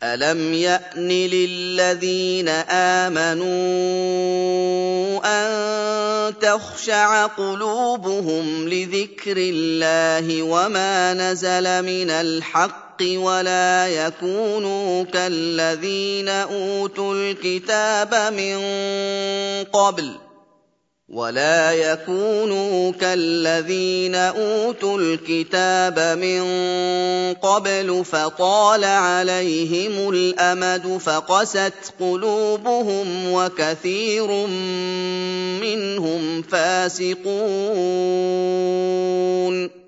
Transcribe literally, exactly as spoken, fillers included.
أَلَمْ يَأْنِ لِلَّذِينَ آمَنُوا أَن تَخْشَعَ قُلُوبُهُمْ لِذِكْرِ اللَّهِ وَمَا نَزَلَ مِنَ الْحَقِّ وَلَا يَكُونُوا كَالَّذِينَ أُوتُوا الْكِتَابَ مِن قَبْلُ ولا يكونوا كالذين أوتوا الكتاب من قبل فطال عليهم الأمد فقست قلوبهم وكثير منهم فاسقون